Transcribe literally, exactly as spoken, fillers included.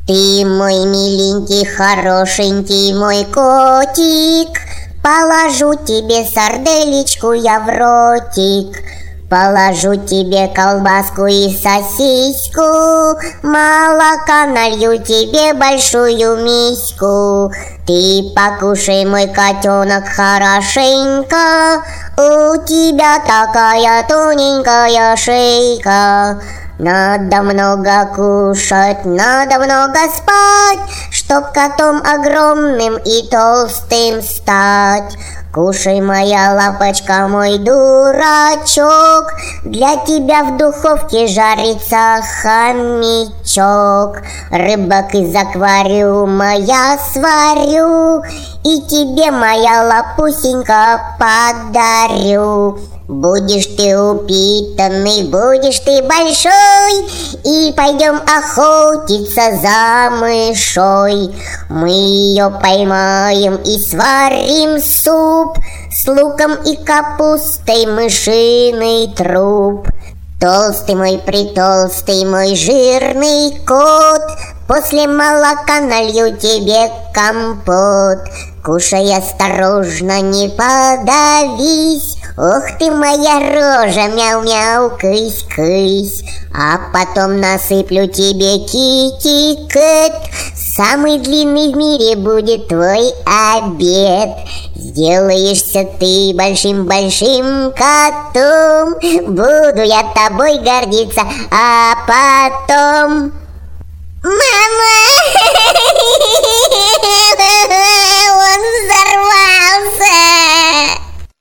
Ты мой миленький, хорошенький мой котик, положу тебе сарделечку я в ротик, положу тебе колбаску и сосиску, молока налью тебе большую миську. Ты покушай, мой котенок, хорошенько, у тебя такая тоненькая шейка. Надо много кушать, надо много спать, чтоб котом огромным и толстым стать. Кушай, моя лапочка, мой дурачок, для тебя в духовке жарится хомячок. Рыбок из аквариума я сварю и тебе, моя лапусенька, подарю. Будешь ты упитанный, будешь ты большой, и пойдем охотиться за мышой. Мы ее поймаем и сварим суп с луком и капустой, мышиный труп. Толстый мой, притолстый мой жирный кот, после молока налью тебе компот. Кушай осторожно, не подавись, ох ты моя рожа, мяу-мяу, кысь-кысь. А потом насыплю тебе китикет, самый длинный в мире будет твой обед. Сделаешься ты большим-большим котом, буду я тобой гордиться, а потом... Мама! Он взорвался!